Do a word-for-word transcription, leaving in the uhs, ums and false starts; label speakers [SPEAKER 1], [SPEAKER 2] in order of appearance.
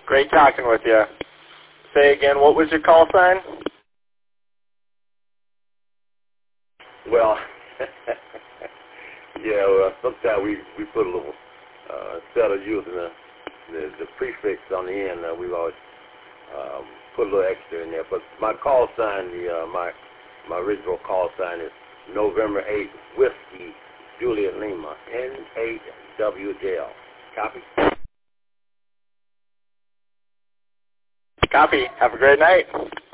[SPEAKER 1] Great talking with you. Say again, what was your call sign?
[SPEAKER 2] Well, yeah, well, sometimes we, we put a little, uh, instead of using the, the, the prefix on the end, uh, we've always um, put a little extra in there. But my call sign, the uh, my my original call sign is November eighth, Whiskey, Juliet Lima, N eight W J L. Copy?
[SPEAKER 1] Copy. Have a great night.